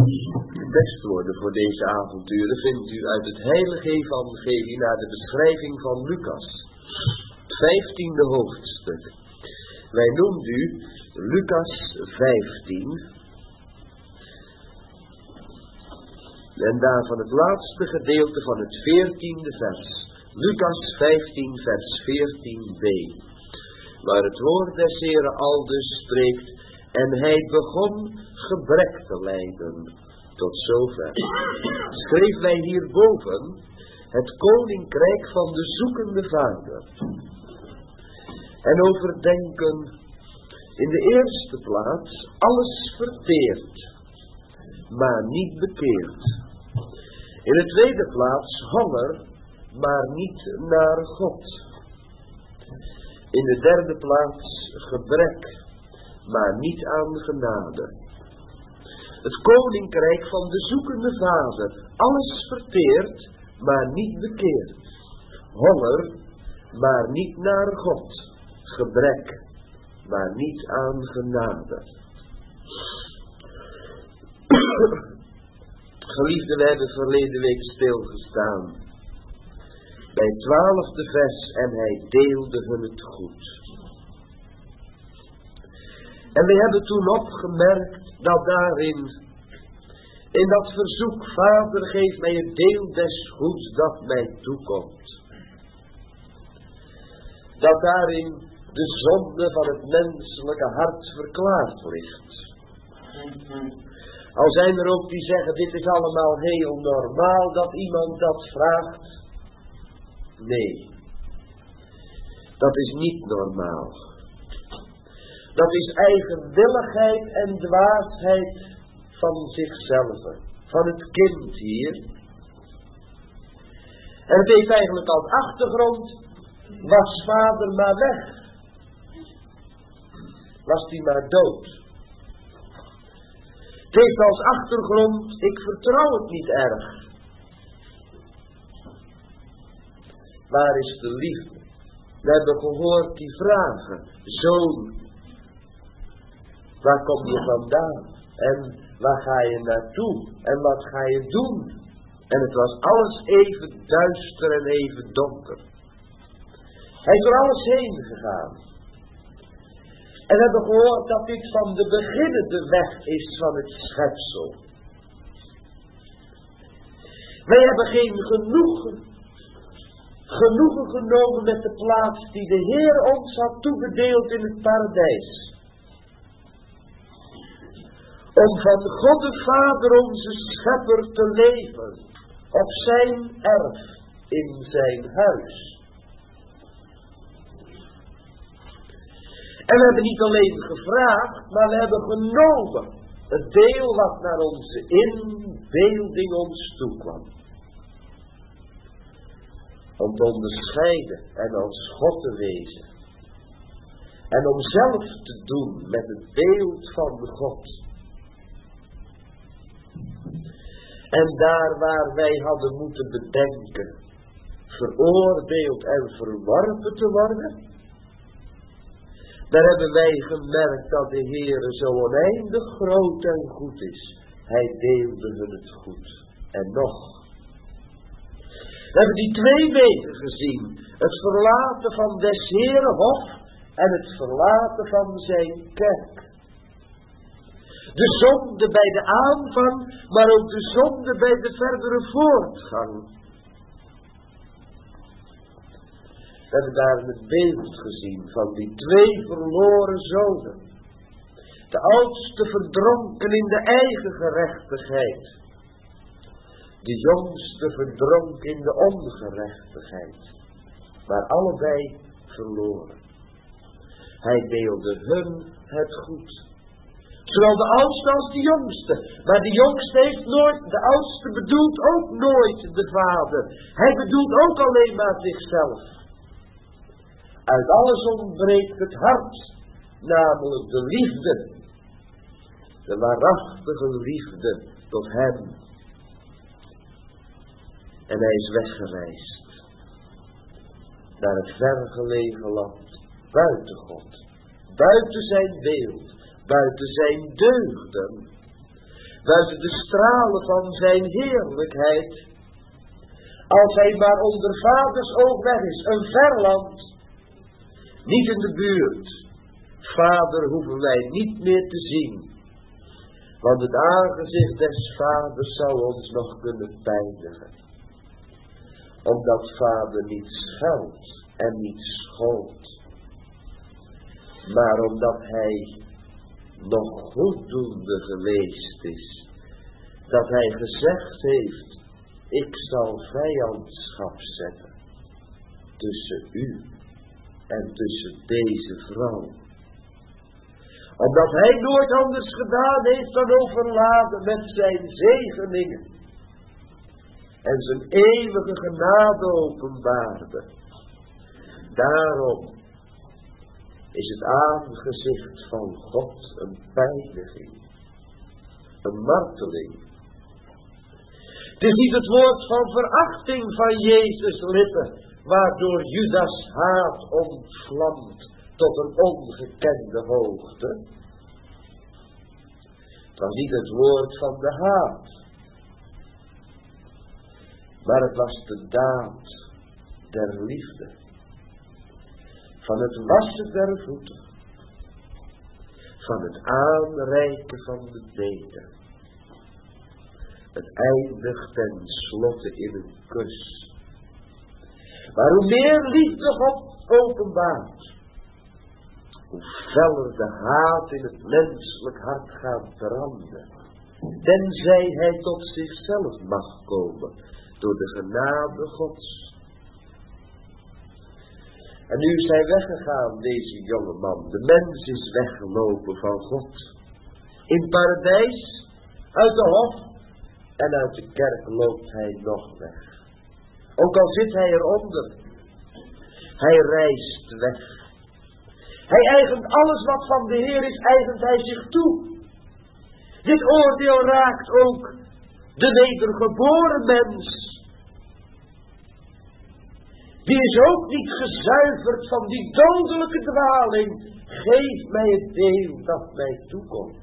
De tekstwoorden voor deze avonturen vindt u uit het heilige evangelie naar de beschrijving van Lucas, het 15e hoofdstuk. Wij noemen u Lucas 15 en daarvan het laatste gedeelte van het 14e vers. Lucas 15 vers 14b, waar het woord des Heeren aldus spreekt: en hij begon gebrek te lijden. Tot zover. Schreef wij hierboven het koninkrijk van de zoekende vader. En overdenken in de eerste plaats alles verteerd, maar niet bekeerd. In de tweede plaats honger, maar niet naar God. In de derde plaats gebrek, maar niet aan genade. Het koninkrijk van de zoekende vader, alles verteerd, maar niet bekeerd. Honger, maar niet naar God. Gebrek, maar niet aan genade. Geliefden, wij hebben verleden week stilgestaan bij het 12e vers: en hij deelde hun het goed. En we hebben toen opgemerkt dat daarin, in dat verzoek: Vader, geef mij het deel des goeds dat mij toekomt, dat daarin de zonde van het menselijke hart verklaard ligt. Al zijn er ook die zeggen: dit is allemaal heel normaal dat iemand dat vraagt. Nee, dat is niet normaal. Dat is eigenwilligheid en dwaasheid van zichzelf, van het kind hier. En het heeft eigenlijk als achtergrond: was vader maar weg, was die maar dood. Het heeft als achtergrond: ik vertrouw het niet erg. Waar is de liefde? We hebben gehoord die vragen: zoon, waar kom je vandaan? En waar ga je naartoe? En wat ga je doen? En het was alles even duister en even donker. Hij is door alles heen gegaan. En we hebben gehoord dat dit van de beginnen de weg is van het schepsel. Wij hebben geen genoegen genomen met de plaats die de Heer ons had toebedeeld in het paradijs. Om van God de Vader, onze Schepper, te leven op zijn erf, in zijn huis. En we hebben niet alleen gevraagd, maar we hebben genomen het deel wat naar onze inbeelding ons toekwam. Om te onderscheiden en als God te wezen. En om zelf te doen met het beeld van God. En daar waar wij hadden moeten bedenken veroordeeld en verworpen te worden, daar hebben wij gemerkt dat de Heere zo oneindig groot en goed is. Hij deelde hun het goed. En nog. We hebben die twee wegen gezien. Het verlaten van des Heeren hof en het verlaten van zijn kerk. De zonde bij de aanvang, maar ook de zonde bij de verdere voortgang. We hebben daar het beeld gezien van die twee verloren zonen. De oudste verdronken in de eigen gerechtigheid. De jongste verdronken in de ongerechtigheid. Maar allebei verloren. Hij deelde hun het goed. Zowel de oudste als de jongste. Maar de jongste heeft nooit, de oudste bedoelt ook nooit de vader. Hij bedoelt ook alleen maar zichzelf. Uit alles ontbreekt het hart, namelijk de liefde. De waarachtige liefde tot hem. En hij is weggereisd. Naar het vergelegen land. Buiten God. Buiten zijn beeld. Buiten zijn deugden. buiten de stralen van zijn heerlijkheid. Als hij maar onder vaders oog weg is, een ver land, niet in de buurt. Vader hoeven wij niet meer te zien, want het aangezicht des vaders zou ons nog kunnen pijnigen. Omdat vader niet scheldt en niet schold, maar omdat hij nog goeddoende geweest is, dat hij gezegd heeft, ik zal vijandschap zetten tussen u en tussen deze vrouw. Omdat hij nooit anders gedaan heeft dan overladen met zijn zegeningen en zijn eeuwige genade openbaarde. Daarom is het aangezicht van God een pijniging, een marteling. Het is niet het woord van verachting van Jezus' lippen, waardoor Judas haat ontvlamt tot een ongekende hoogte. Het was niet het woord van de haat, maar het was de daad der liefde, van het wassen der voeten, van het aanreiken van de beker. Het eindigt ten slotte in een kus. Maar hoe meer liefde God openbaart, hoe feller de haat in het menselijk hart gaat branden, tenzij hij tot zichzelf mag komen door de genade Gods. En nu is hij weggegaan, deze jonge man. De mens is weggelopen van God. In paradijs, uit de hof en uit de kerk loopt hij nog weg. Ook al zit hij eronder. Hij reist weg. Hij eigent alles wat van de Heer is, eigent hij zich toe. Dit oordeel raakt ook de wedergeboren mens. Die is ook niet gezuiverd van die dodelijke dwaling. Geef mij het deel dat mij toekomt.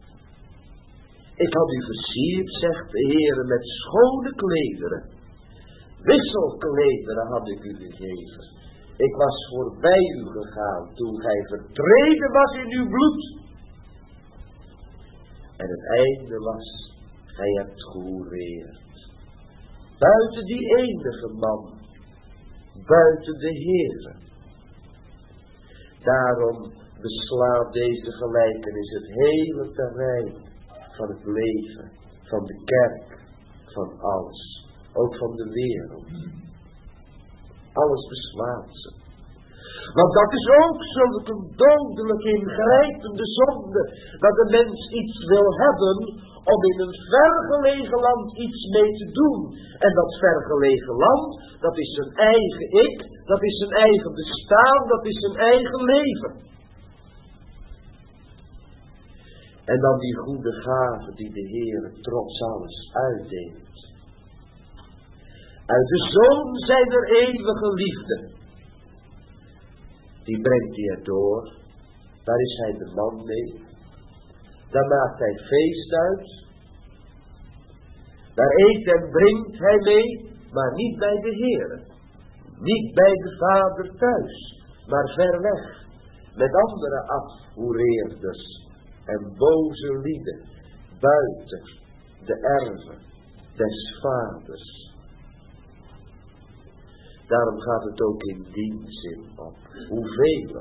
Ik had u versierd, zegt de Heer, met schone klederen. Wisselklederen had ik u gegeven. Ik was voorbij u gegaan toen gij vertreden was in uw bloed. En het einde was, gij hebt gehoereerd. Buiten die enige man, buiten de Heere. Daarom beslaat deze gelijkenis het hele terrein van het leven, van de kerk, van alles. Ook van de wereld. Alles beslaat ze. Want dat is ook zulke dodelijk ingrijpende zonde, dat de mens iets wil hebben om in een vergelegen land iets mee te doen. En dat vergelegen land, dat is zijn eigen ik, dat is zijn eigen bestaan, dat is zijn eigen leven. En dan die goede gave die de Heer trots alles uitdeelt. Uit de Zoon zijn er eeuwige liefde. Die brengt hij erdoor. Daar is hij de man mee. Daar maakt hij feest uit. Daar eet en drinkt hij mee, maar niet bij de Heere. Niet bij de Vader thuis, maar ver weg. Met andere afhoereerders en boze lieden buiten de erven des Vaders. Daarom gaat het ook in die zin op. Hoeveel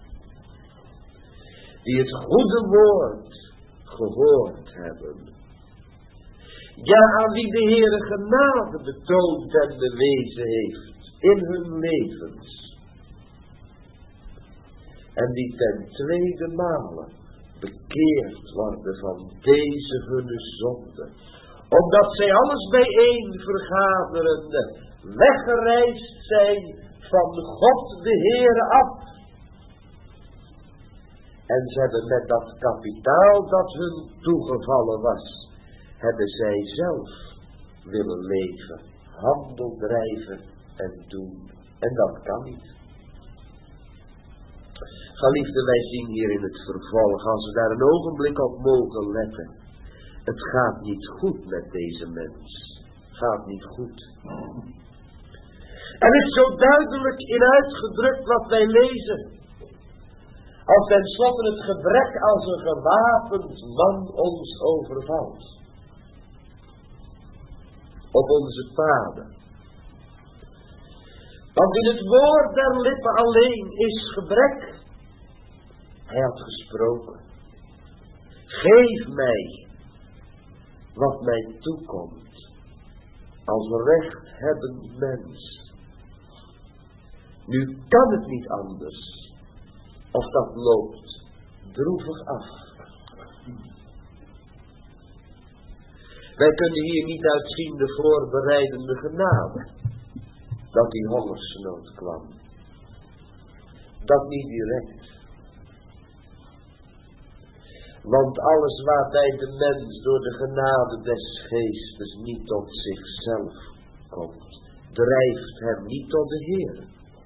die het goede woord gehoord hebben. Ja, aan wie de Heere genade betoond en bewezen heeft in hun levens. En die ten tweede male bekeerd worden van deze hunne zonde. Omdat zij alles bijeen vergaderende weggereisd zijn van God de Heere af. En ze hebben met dat kapitaal dat hun toegevallen was, hebben zij zelf willen leven, handel drijven en doen. En dat kan niet. Geliefden, wij zien hier in het vervolg, als we daar een ogenblik op mogen letten, Het gaat niet goed met deze mens. Gaat niet goed. Er is zo duidelijk in uitgedrukt wat wij lezen. Als tenslotte het gebrek als een gewapend man ons overvalt. Op onze paden. Want in het woord der lippen alleen is gebrek. Hij had gesproken. Geef mij wat mij toekomt. Als rechthebbend mens. Nu kan het niet anders. Of dat loopt droevig af. Wij kunnen hier niet uitzien de voorbereidende genade. Dat die hongersnood kwam. Dat niet direct. Want alles waarbij de mens door de genade des geestes niet tot zichzelf komt, drijft hem niet tot de Heer.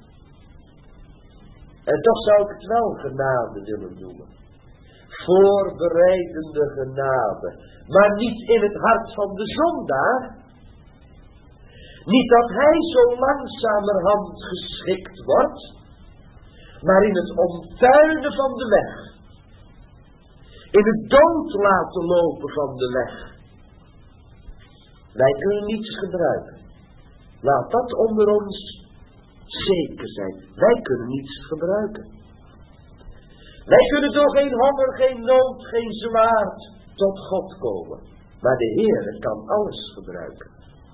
En toch zou ik het wel genade willen noemen. Voorbereidende genade. Maar niet in het hart van de zondaar. Niet dat hij zo langzamerhand geschikt wordt. Maar in het omtuinen van de weg. In het dood laten lopen van de weg. Wij kunnen niets gebruiken. Laat dat onder ons zeker zijn. Wij kunnen niets gebruiken. Wij kunnen door geen honger, geen nood, geen zwaard tot God komen. Maar de Heer kan alles gebruiken.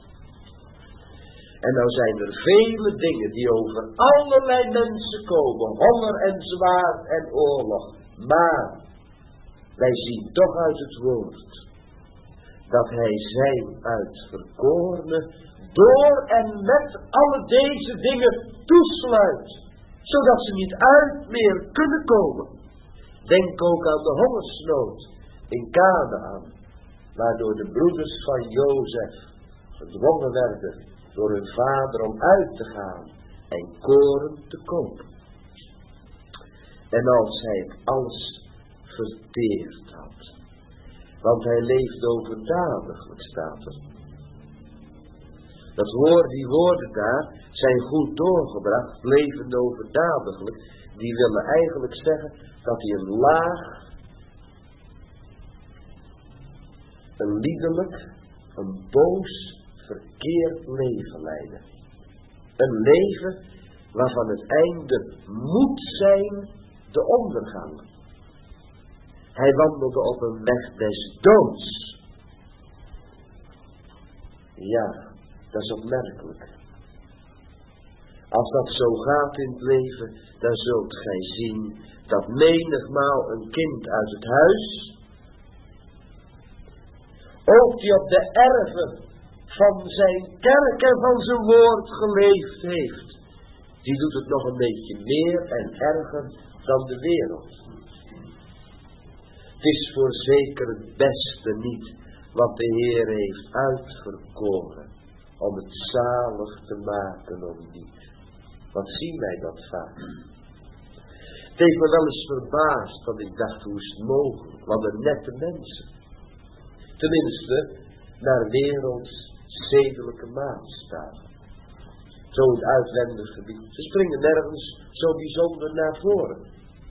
En nou zijn er vele dingen die over allerlei mensen komen. Honger en zwaard en oorlog. Maar wij zien toch uit het woord dat hij zijn uitverkorene door en met alle deze dingen toesluit. Zodat ze niet uit meer kunnen komen. Denk ook aan de hongersnood in Kanaän. Waardoor de broeders van Jozef gedwongen werden door hun vader om uit te gaan en koren te kopen. En als hij het alles verteerd had. Want hij leefde overdadiglijk, staat er. Die woorden daar zijn goed doorgebracht, levend overdadiglijk. Die willen eigenlijk zeggen dat hij een laag, een liederlijk, een boos, verkeerd leven leidde. Een leven waarvan het einde moet zijn de ondergang. Hij wandelde op een weg des doods. Ja, dat is opmerkelijk. Als dat zo gaat in het leven, dan zult gij zien dat menigmaal een kind uit het huis, ook die op de erven van zijn kerk en van zijn woord geleefd heeft, die doet het nog een beetje meer en erger dan de wereld. Het is voorzeker het beste niet wat de Heer heeft uitverkoren om het zalig te maken of niet. Wat zien wij dat vaak? Het heeft me wel eens verbaasd, want ik dacht, hoe is het mogelijk? Wat een nette mensen. Tenminste, naar werelds zedelijke maatstaven. Zo in het uitwendig gebied. Ze springen nergens zo bijzonder naar voren.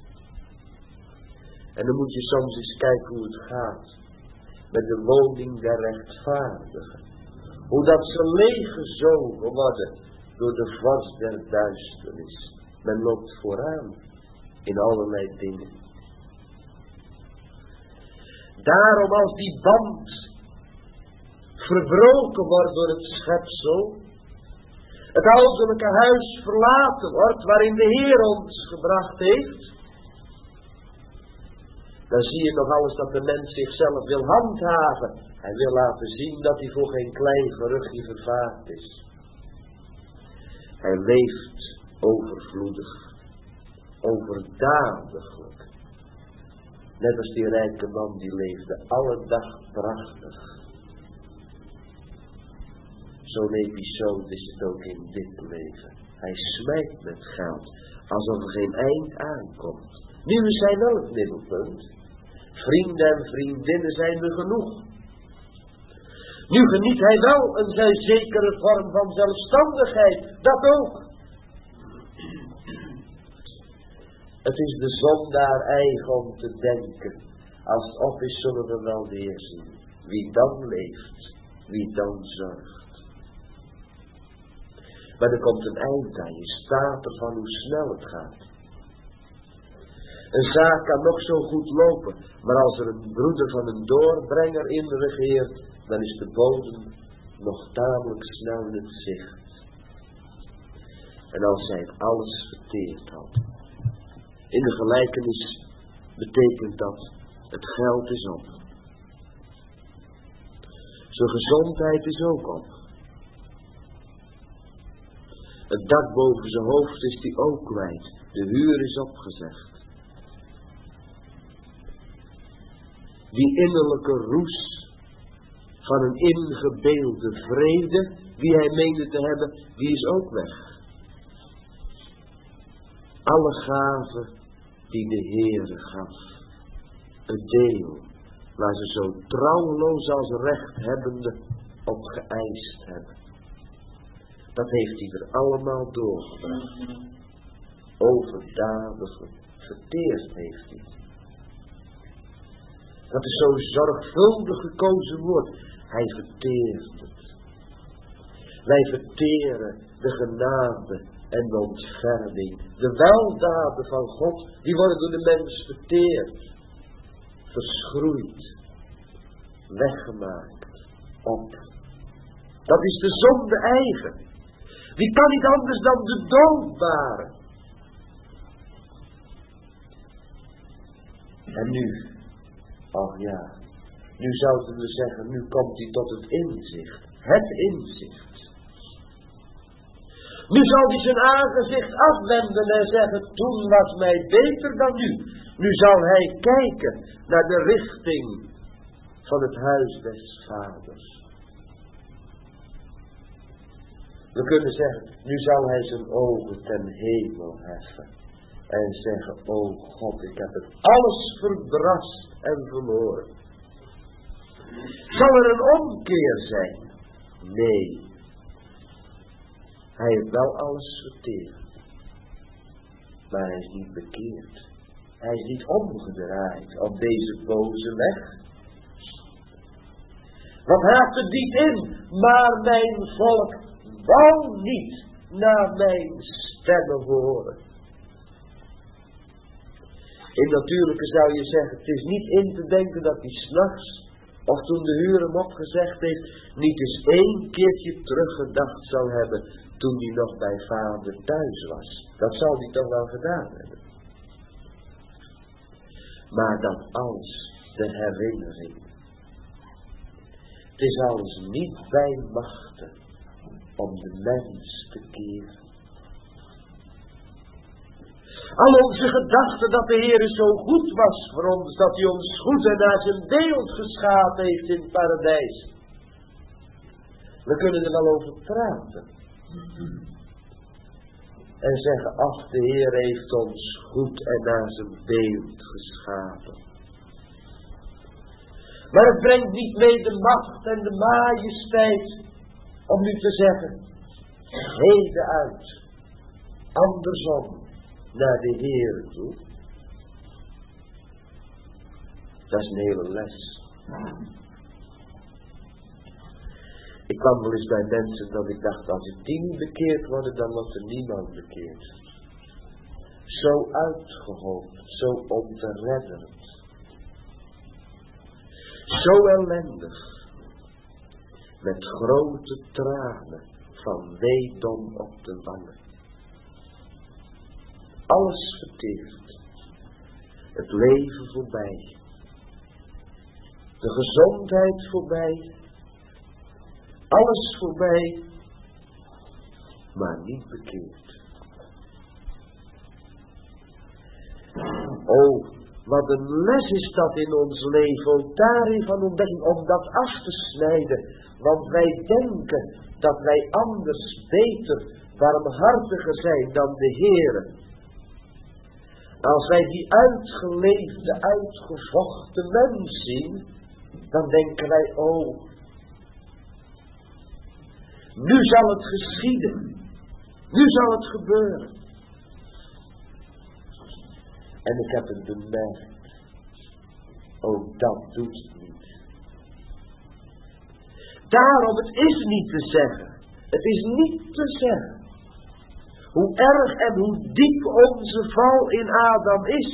En dan moet je soms eens kijken hoe het gaat met de woning der rechtvaardigen. Hoe dat ze leeggezogen worden door de vorst der duisternis. Men loopt vooraan in allerlei dingen. Daarom als die band verbroken wordt door het schepsel, het ouderlijke huis verlaten wordt waarin de Heer ons gebracht heeft, dan zie je nog alles dat de mens zichzelf wil handhaven. Hij wil laten zien dat hij voor geen klein geruchtje vervaard is. Hij leeft overvloedig, overdadiglijk. Net als die rijke man die leefde alle dag prachtig. Zo'n episode is het ook in dit leven. Hij smijt met geld, alsof er geen eind aankomt. Nu is hij wel het middelpunt. Vrienden en vriendinnen zijn er genoeg. Nu geniet hij wel een zekere vorm van zelfstandigheid, dat ook. Het is de zondaar eigen om te denken, als het op is zullen we wel weer zien, wie dan leeft, wie dan zorgt. Maar er komt een eind aan, je staat ervan hoe snel het gaat. Een zaak kan nog zo goed lopen, maar als er een broeder van een doorbrenger in regeert, dan is de bodem nog tamelijk snel in het zicht. En als hij het alles verteerd had. In de gelijkenis betekent dat, het geld is op. Zijn gezondheid is ook op. Het dak boven zijn hoofd is hij ook kwijt. De huur is opgezegd. Die innerlijke roes van een ingebeelde vrede, die hij meende te hebben, die is ook weg. Alle gaven die de Heere gaf, het deel waar ze zo trouweloos als rechthebbende op geëist hebben. Dat heeft hij er allemaal doorgebracht. Overdadig verteerd heeft hij. Dat is zo'n zorgvuldig gekozen woord. Hij verteert het. Wij verteren de genade en de ontferming. De weldaden van God, die worden door de mens verteerd. Verschroeid. Weggemaakt. Op. Dat is de zonde eigen. Die kan niet anders dan de dood baren. En nu, ach ja, nu zouden we zeggen, nu komt hij tot het inzicht. Het inzicht. Nu zal hij zijn aangezicht afwenden en zeggen, toen was mij beter dan nu. Nu zal hij kijken naar de richting van het huis des vaders. We kunnen zeggen, nu zal hij zijn ogen ten hemel heffen. En zeggen, o God, ik heb het alles verbrast en verloren. Zal er een omkeer zijn? Nee. Hij heeft wel alles verteerd. Maar hij is niet bekeerd. Hij is niet omgedraaid op deze boze weg. Wat haakt het niet in? Maar mijn volk wou niet naar mijn stemmen horen. In natuurlijke zou je zeggen, het is niet in te denken dat hij 's nachts, of toen de huur hem opgezegd heeft, niet eens 1 keertje teruggedacht zou hebben, toen hij nog bij vader thuis was. Dat zou hij toch wel gedaan hebben. Maar dat als de herinnering. Het is alles niet bij machten om de mens te keren. Al onze gedachten dat de Heer zo goed was voor ons, dat hij ons goed en naar zijn beeld geschapen heeft in het paradijs. We kunnen er wel over praten. En zeggen, ach, de Heer heeft ons goed en naar zijn beeld geschapen. Maar het brengt niet mee de macht en de majesteit om nu te zeggen, heden uit, andersom, naar de Heer toe. Dat is een hele les. Ik kwam wel eens bij mensen dat ik dacht, als die niet bekeerd worden, dan wordt er niemand bekeerd. Zo uitgehoopt, zo ontredderd. Zo ellendig. Met grote tranen van weedom op de wangen. Alles verteerd. Het leven voorbij. De gezondheid voorbij. Alles voorbij. Maar niet bekeerd. Oh, wat een les is dat in ons leven. Ook daarin van ontdekking om dat af te snijden. Want wij denken dat wij anders, beter, barmhartiger zijn dan de Heere. Als wij die uitgeleefde, uitgevochten mens zien, dan denken wij, oh, Nu zal het geschieden. Nu zal het gebeuren. En ik heb het bemerkt. Ook dat doet het niet. Daarom, het is niet te zeggen. Het is niet te zeggen. Hoe erg en hoe diep onze val in Adam is.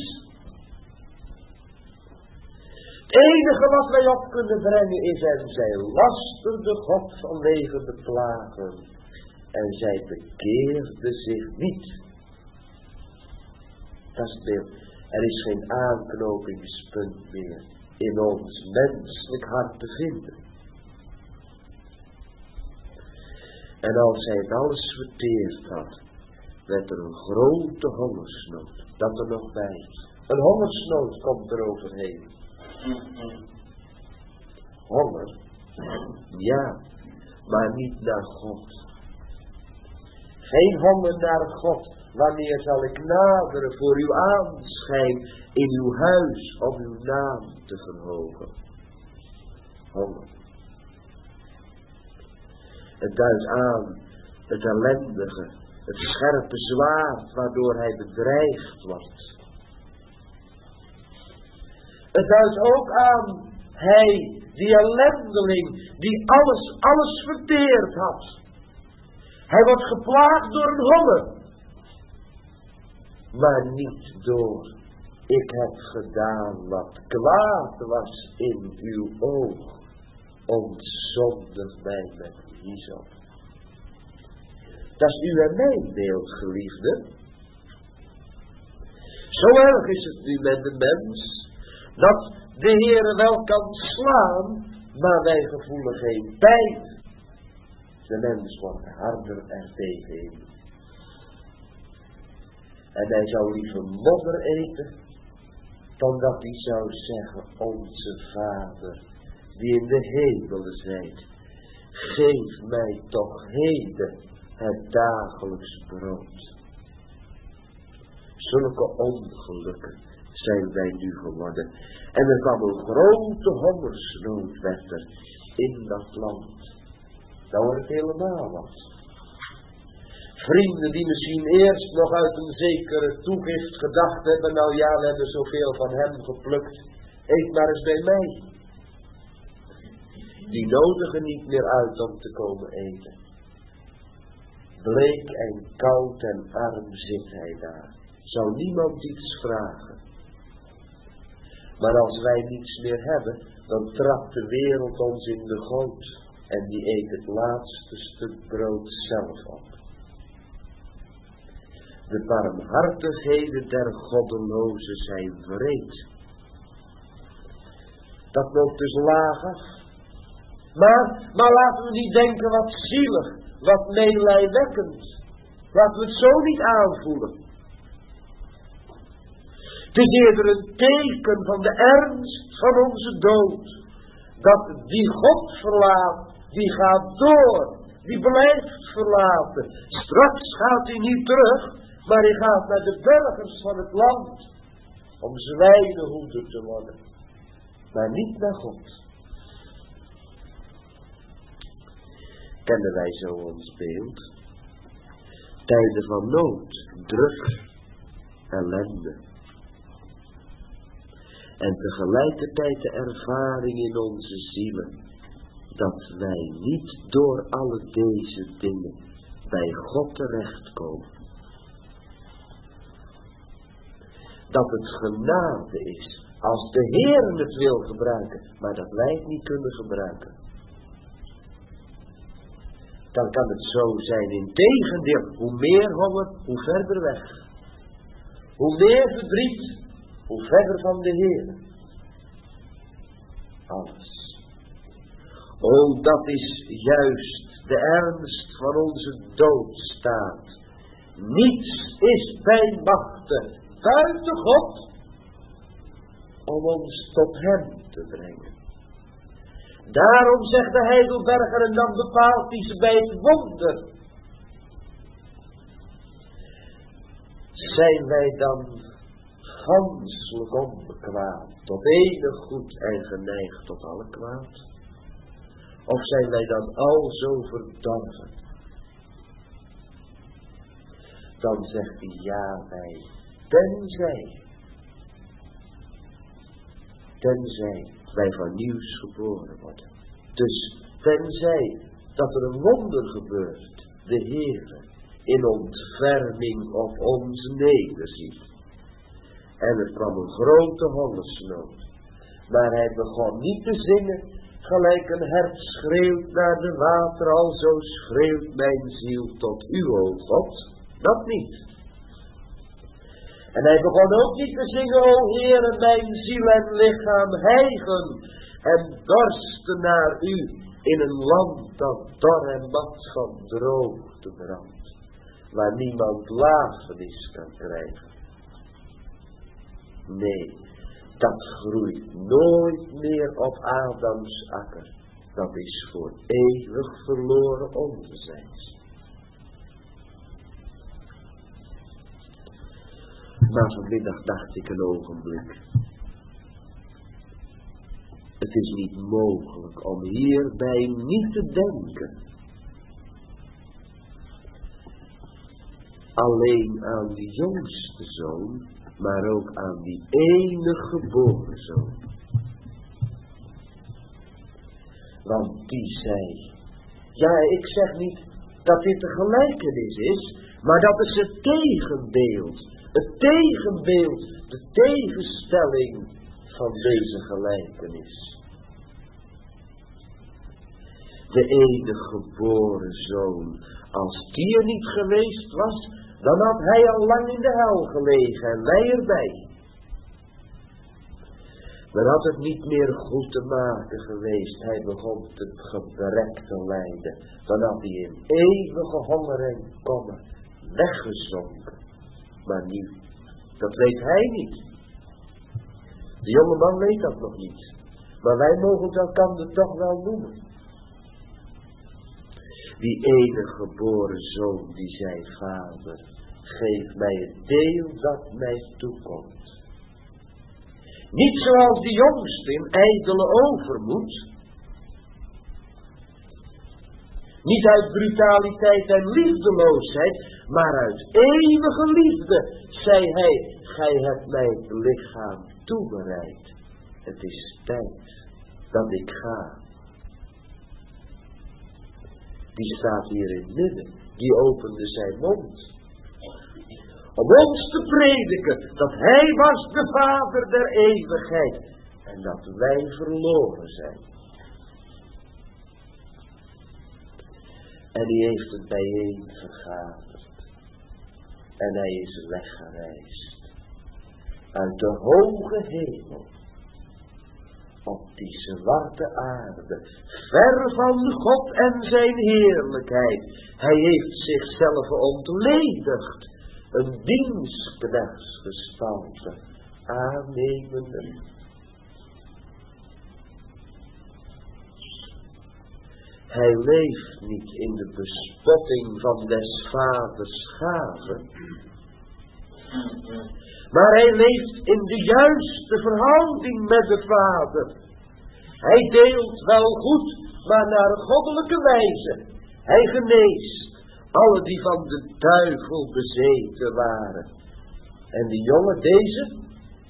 Het enige wat wij op kunnen brengen is, en zij lasterde God vanwege de plagen. En zij bekeerde zich niet. Dat is het beeld. Er is geen aanknopingspunt meer in ons menselijk hart te vinden. En als hij het alles verteerd had, werd er een grote hongersnood. Dat er nog bij. Een hongersnood komt er overheen. Honger, ja, maar niet naar God. Geen honger naar God. Wanneer zal ik naderen voor uw aanschijn in uw huis om uw naam te verhogen? Honger. Het duidt aan het ellendige, het scherpe zwaard waardoor hij bedreigd wordt. Het duidt ook aan hij, die ellendeling, die alles verteerd had. Hij wordt geplaagd door een honger. Maar niet door, ik heb gedaan wat kwaad was in uw oog. Ontzondig mij met hyssop. Dat is u en mijn beeld, geliefde. Zo erg is het nu met de mens, dat de Heere wel kan slaan, maar wij gevoelen geen pijn. De mens wordt harder er tegenin. En hij zou liever modder eten, dan dat hij zou zeggen, onze Vader, die in de hemelen zijt, geef mij toch heden het dagelijks brood. Zulke ongelukken zijn wij nu geworden. En er kwam een grote hongersnood werd er in dat land. Nou het helemaal was. Vrienden die misschien eerst nog uit een zekere toegift gedacht hebben, nou ja, we hebben zoveel van hem geplukt, eet maar eens bij mij. Die nodigen niet meer uit om te komen eten. Bleek en koud en arm zit hij daar. Zou niemand iets vragen. Maar als wij niets meer hebben, dan trapt de wereld ons in de goot. En die eet het laatste stuk brood zelf op. De barmhartigheden der goddelozen zijn wreed. Dat loopt dus laag af. Maar laten we niet denken wat zielig, wat meelijwekkend. Laten we het zo niet aanvoelen. Het is eerder een teken van de ernst van onze dood. Dat die God verlaat, die gaat door, die blijft verlaten. Straks gaat hij niet terug, maar hij gaat naar de burgers van het land. Om zwijnenhoeder te worden. Maar niet naar God. Kennen wij zo ons beeld? Tijden van nood, druk, ellende. En tegelijkertijd de ervaring in onze zielen, dat wij niet door alle deze dingen bij God terechtkomen. Dat het genade is, als de Heer het wil gebruiken, maar dat wij het niet kunnen gebruiken. Dan kan het zo zijn, integendeel, hoe meer honger, hoe verder weg. Hoe meer verdriet, hoe verder van de Heer. Alles. O, dat is juist de ernst van onze doodstaat. Niets is bij machte buiten God om ons tot hem te brengen. Daarom zegt de Heidelberger, en dan bepaalt hij ze bij het wonder. Zijn wij dan ganselijk onbekwaam, tot enig goed en geneigd tot alle kwaad? Of zijn wij dan al zo verdorven? Dan zegt hij, ja, tenzij wij van nieuws geboren worden. Dus tenzij dat er een wonder gebeurt, de Heere in ontferming op ons nederziet. En er kwam een grote hongersnood. Maar hij begon niet te zingen, gelijk een hert schreeuwt naar de water, alzo schreeuwt mijn ziel tot u, o God. Dat niet. En hij begon ook niet te zingen, o Heere, mijn ziel en lichaam hijgen en dorsten naar u in een land dat dor en mat van droogte brandt, waar niemand lafenis kan krijgen. Nee, dat groeit nooit meer op Adams akker. Dat is voor eeuwig verloren onzijds. Maar vanmiddag dacht ik een ogenblik. Het is niet mogelijk om hierbij niet te denken. Alleen aan die jongste zoon, maar ook aan die enige geboren zoon. Want die zei, ja, ik zeg niet dat dit de gelijkenis is, maar dat is het tegenbeeld. Het tegenbeeld, de tegenstelling van deze gelijkenis. De enige geboren zoon, als die er niet geweest was, dan had hij al lang in de hel gelegen en wij erbij. Dan had het niet meer goed te maken geweest, hij begon het gebrek te lijden. Dan had hij in eeuwige honger en kommer weggezonken. Maar nu, dat weet hij niet. De jonge man weet dat nog niet. Maar wij mogen het elkander toch wel noemen. Die enige geboren zoon die zei, Vader, geef mij het deel dat mij toekomt. Niet zoals de jongste in ijdele overmoed. Niet uit brutaliteit en liefdeloosheid, maar uit eeuwige liefde, zei hij, gij hebt mij het lichaam toebereid. Het is tijd dat ik ga. Die staat hier in het midden, die opende zijn mond. Om ons te prediken dat hij was de Vader der eeuwigheid en dat wij verloren zijn. En die heeft het bijeen vergaderd. En hij is weggereisd uit de hoge hemel op die zwarte aarde, ver van God en zijn heerlijkheid. Hij heeft zichzelf ontledigd, een dienstknechtsgestalte aannemende. Hij leeft niet in de bespotting van des vaders gave, maar hij leeft in de juiste verhouding met de Vader. Hij deelt wel goed, maar naar een goddelijke wijze. Hij geneest alle die van de duivel bezeten waren. En die jongen, deze,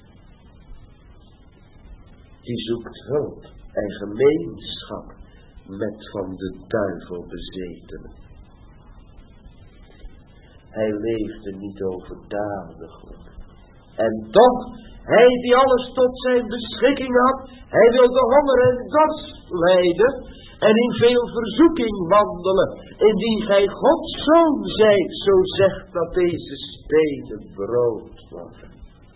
die zoekt hulp en gemeenschap met van de duivel bezetenen. Hij leefde niet overdadiglijk. En toch, hij die alles tot zijn beschikking had, hij wilde honger en dorst lijden en in veel verzoeking wandelen, indien gij Gods zoon zijt, zo zegt dat deze stenen brood worden.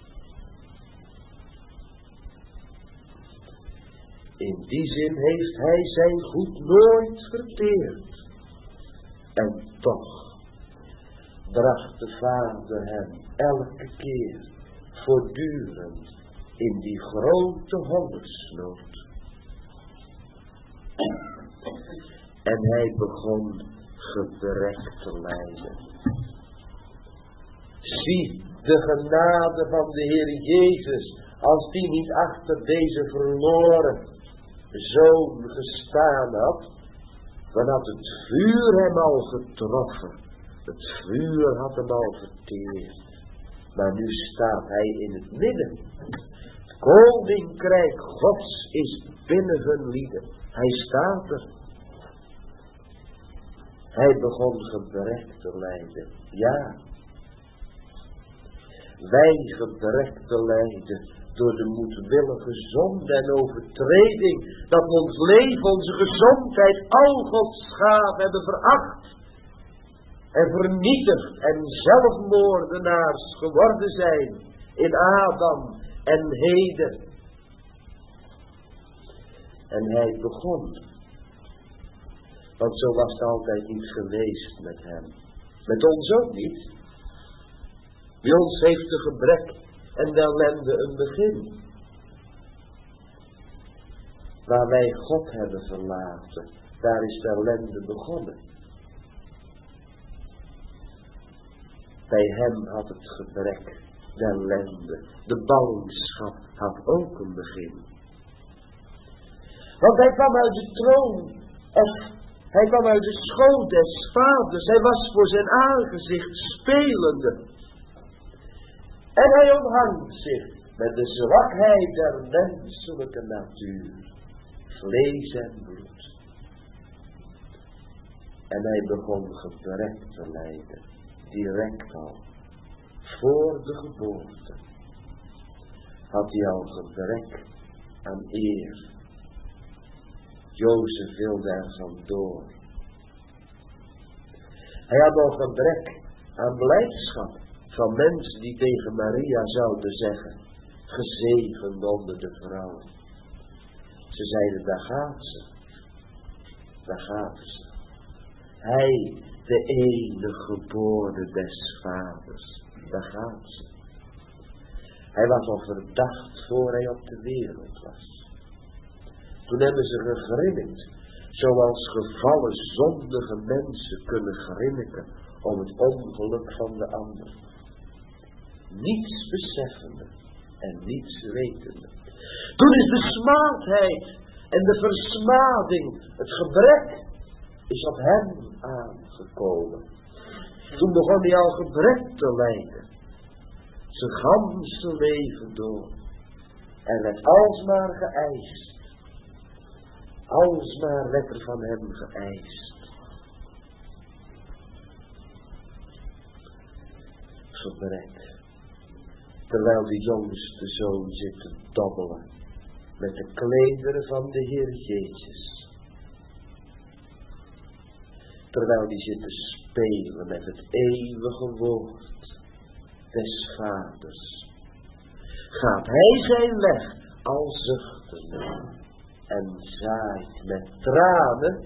In die zin heeft hij zijn goed nooit verteerd. En toch bracht de Vader hem elke keer voortdurend in die grote hongersnood. En hij begon gebrek te lijden. Zie de genade van de Heer Jezus, als die niet achter deze verloren zoon gestaan had, dan had het vuur hem al getroffen. Het vuur had hem al verteerd. Maar nu staat hij in het midden. Het koninkrijk Gods is binnen hun lieden. Hij staat er. Hij begon gebrek te lijden. Ja. Wij gebrek te lijden door de moedwillige zonde en overtreding, dat ons leven, onze gezondheid, al Gods gaven hebben veracht en vernietigd en zelfmoordenaars geworden zijn in Adam en heden. En hij begon, want zo was het altijd niet geweest met hem. Met ons ook niet. Bij ons heeft de gebrek en de ellende een begin. Waar wij God hebben verlaten, daar is de ellende begonnen. Bij hem had het gebrek, de ellende, de ballingschap had ook een begin. Want hij kwam uit de troon, of hij kwam uit de schoot des vaders, hij was voor zijn aangezicht spelende. En hij omhangt zich met de zwakheid der menselijke natuur, vlees en bloed. En hij begon gebrek te lijden, direct al, voor de geboorte. Had hij al gebrek aan eer. Jozef wilde er vandoor. Hij had al gebrek aan blijdschap. Van mensen die tegen Maria zouden zeggen, gezegend onder de vrouwen. Ze zeiden, daar gaat ze. Daar gaat ze. Hij, de enige geboren des vaders. Daar gaat ze. Hij was al verdacht voor hij op de wereld was. Toen hebben ze gegrinnikt, zoals gevallen zondige mensen kunnen grinniken om het ongeluk van de ander. Niets beseffende en niets wetende. Toen is de smaadheid en de versmading, het gebrek, is op hem aangekomen. Toen begon hij al gebrek te lijden. Zijn ganse leven door. En werd alsmaar geëist. Alsmaar werd er van hem geëist. Gebrek. Terwijl de jongste zoon zit te dobbelen met de klederen van de Heer Jezus. Terwijl die zit te spelen met het eeuwige woord des vaders. Gaat hij zijn weg al zuchtende en zaait met tranen.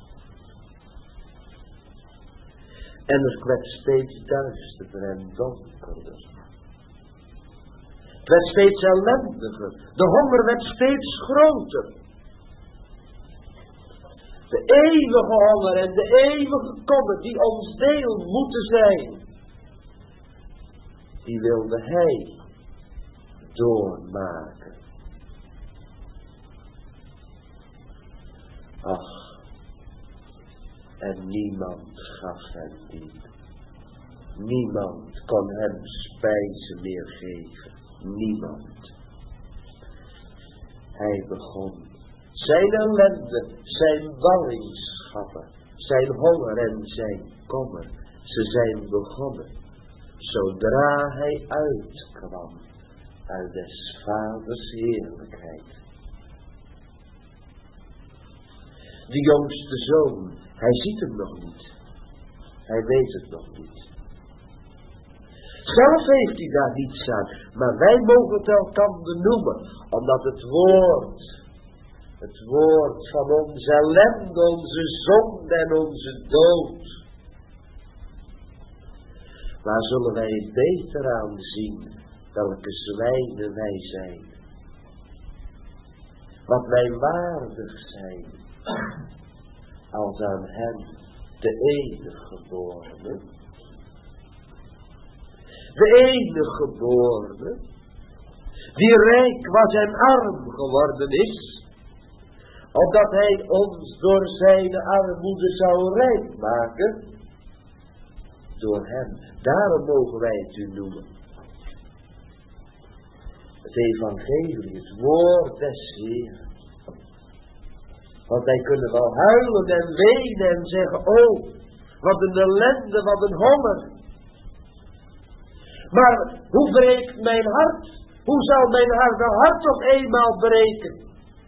En het werd steeds duisterder en donkerder. Het werd steeds ellendiger. De honger werd steeds groter. De eeuwige honger en de eeuwige kommer die ons deel moeten zijn, die wilde hij doormaken. Ach, en niemand gaf hem die. Niemand kon hem spijzen meer geven. Niemand. Hij begon zijn ellende, zijn ballingschappen, zijn honger en zijn kommer. Ze zijn begonnen zodra hij uitkwam uit des vaders heerlijkheid. De jongste zoon, hij ziet hem nog niet. Hij weet het nog niet. Zelf heeft hij daar niets aan, maar wij mogen het elkander noemen, omdat het woord van onze ellende, onze zonde en onze dood. Waar zullen wij het beter aan zien, welke zwijnen wij zijn, wat wij waardig zijn, als aan hem, de enige geborene. De enige geborene, die rijk was en arm geworden is, opdat hij ons door zijn armoede zou rijk maken, door hem. Daarom mogen wij het u noemen. Het evangelie, het woord des Heeren. Want wij kunnen wel huilen en wenen en zeggen, oh, wat een ellende, wat een honger. Maar hoe breekt mijn hart? Hoe zal mijn hart nog eenmaal breken?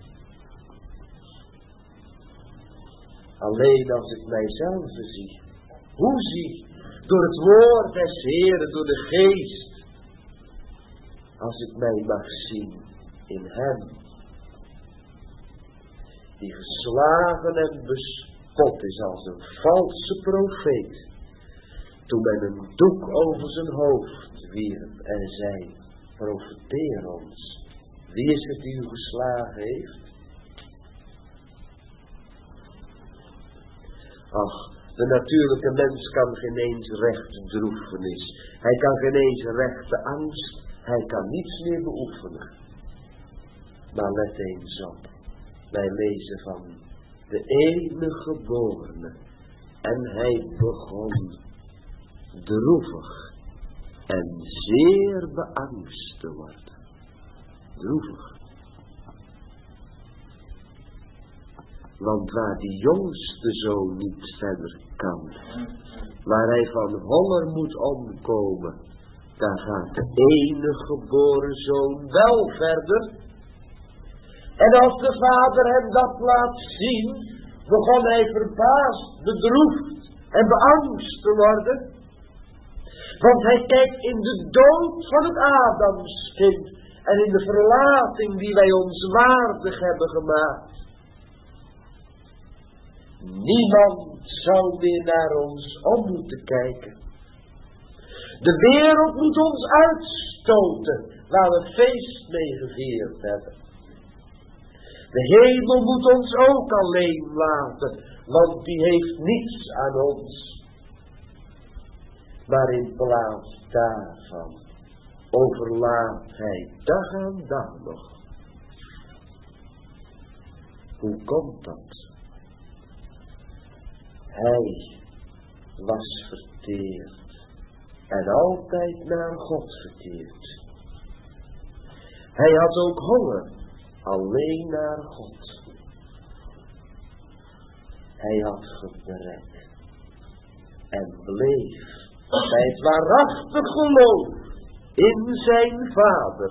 Alleen als ik mijzelf zie. Hoe zie? Door het woord des Heeren, door de geest. Als ik mij mag zien in hem. Die geslagen en bespot is als een valse profeet. Toen men een doek over zijn hoofd wierp en zei, profeteer ons. Wie is het die u geslagen heeft? Ach, de natuurlijke mens kan geen eens rechte droefenis. Hij kan geen eens rechte angst. Hij kan niets meer beoefenen. Maar let eens op. Wij lezen van de enige geborene. En hij begon droevig en zeer beangst te worden. Droevig. Want waar die jongste zoon niet verder kan, waar hij van honger moet omkomen, daar gaat de enige geboren zoon wel verder. En als de vader hem dat laat zien, begon hij verbaasd, bedroefd en beangst te worden. Want hij kijkt in de dood van het Adamskind en in de verlating die wij ons waardig hebben gemaakt. Niemand zou meer naar ons om moeten kijken. De wereld moet ons uitstoten, waar we feest mee gevierd hebben. De hemel moet ons ook alleen laten, want die heeft niets aan ons. Maar in plaats daarvan overlaat hij dag aan dag nog. Hoe komt dat? Hij was verteerd en altijd naar God verteerd. Hij had ook honger, alleen naar God. Hij had gebrek en bleef bij het waarachtig geloof in zijn Vader.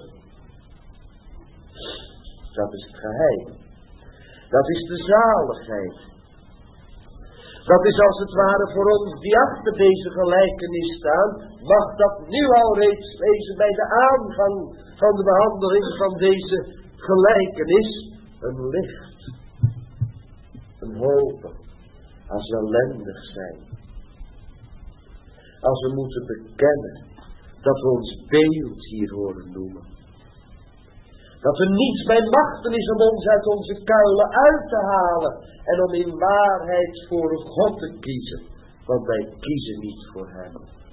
Dat is het geheim. Dat is de zaligheid. Dat is als het ware voor ons die achter deze gelijkenis staan, mag dat nu al reeds wezen bij de aanvang van de behandeling van deze gelijkenis. Een licht, een hoop, als we ellendig zijn. Als we moeten bekennen dat we ons beeld hier horen noemen. Dat er niets bij machten is om ons uit onze kuilen uit te halen. En om in waarheid voor God te kiezen. Want wij kiezen niet voor hem.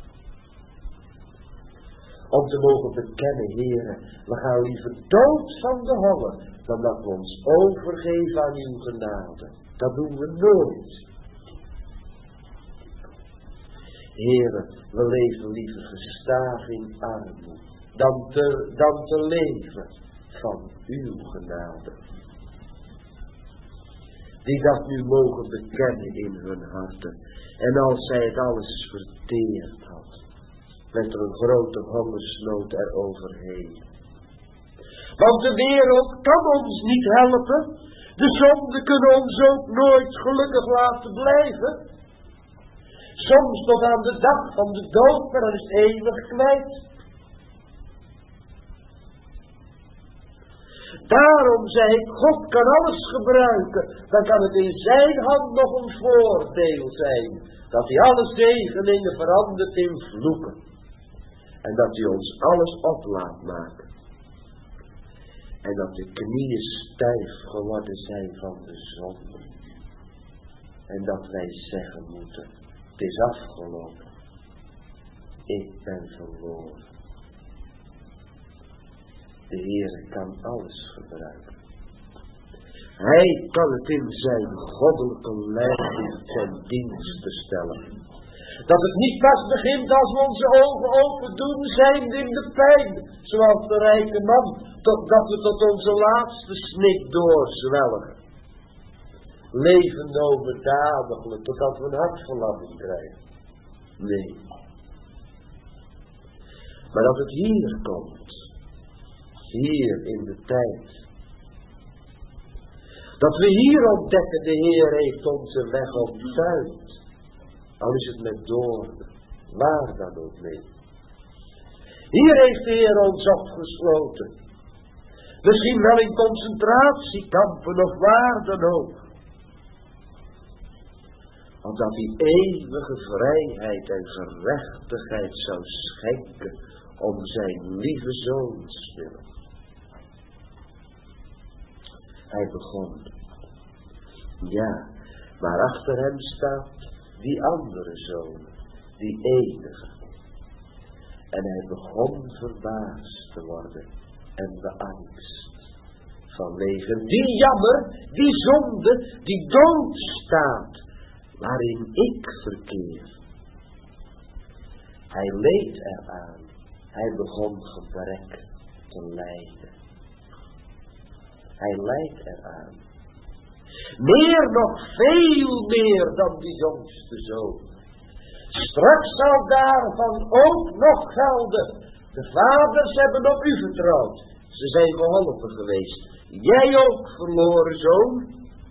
Om te mogen bekennen, Heere, we gaan liever dood van de honger. Dan dat we ons overgeven aan uw genade. Dat doen we nooit. Heere, we leven liever gestaag in armoede. Dan te leven van uw genade. Die dat nu mogen bekennen in hun harten. En als zij het alles verteerd had, werd er een grote hongersnood eroverheen. Want de wereld kan ons niet helpen. De zonden kunnen ons ook nooit gelukkig laten blijven. Soms tot aan de dag van de dood, maar dan is het eeuwig kwijt. Daarom zei ik, God kan alles gebruiken. Dan kan het in zijn hand nog een voordeel zijn. Dat hij alle zegeningen verandert in vloeken. En dat hij ons alles op laat maken. En dat de knieën stijf geworden zijn van de zonde. En dat wij zeggen moeten, het is afgelopen. Ik ben verloren. De Heere kan alles gebruiken. Hij kan het in zijn goddelijke leiding ten dienste stellen. Dat het niet pas begint als we onze ogen open doen, zijnde in de pijn, zoals de rijke man, totdat we tot onze laatste snik doorzwelgen. Leven overdadiglijk, totdat we een hartverlamming krijgen. Nee. Maar dat het hier komt, hier in de tijd. Dat we hier ontdekken, de Heer heeft onze weg onttuind. Al is het met doornen, waar dan ook mee. Hier heeft de Heer ons opgesloten. Misschien wel in concentratiekampen of waar dan ook. Omdat hij eeuwige vrijheid en gerechtigheid zou schenken om zijn lieve zoons willen. Hij begon. Ja, maar achter hem staat die andere zoon, die enige. En hij begon verbaasd te worden en beangst vanwege die jammer, die zonde, die dood staat, waarin ik verkeer. Hij leed eraan, hij begon gebrek te lijden. Hij lijdt eraan. Meer nog, veel meer dan die jongste zoon. Straks zal daarvan ook nog gelden. De vaders hebben op u vertrouwd. Ze zijn geholpen geweest. Jij ook, verloren zoon.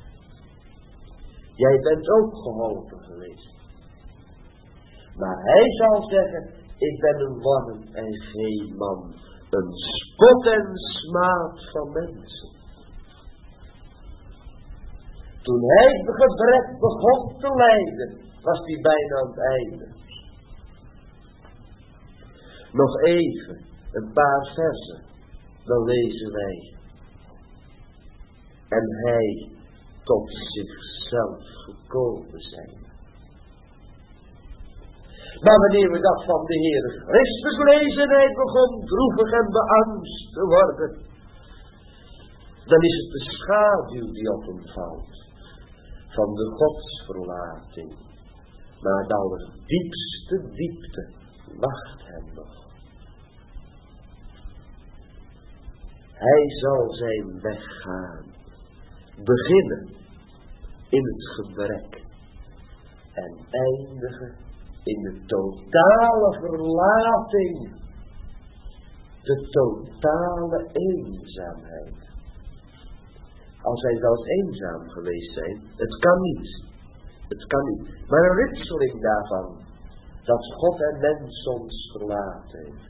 Jij bent ook geholpen geweest. Maar hij zal zeggen, ik ben een warm en geen man. Een spot en smaad van mensen. Toen hij het gebrek begon te lijden, was hij bijna aan het einde. Nog even, een paar versen, dan lezen wij. En hij tot zichzelf gekomen zijn. Maar wanneer we dat van de Heer Christus lezen, hij begon droevig en beangst te worden, dan is het de schaduw die op hem valt. Van de godsverlating. Maar de allerdiepste diepte wacht hem nog. Hij zal zijn weg gaan. Beginnen in het gebrek. En eindigen in de totale verlating. De totale eenzaamheid. Als hij zelfs eenzaam geweest zijn, het kan niet. Het kan niet. Maar een ritseling daarvan, dat God en mens ons verlaten heeft.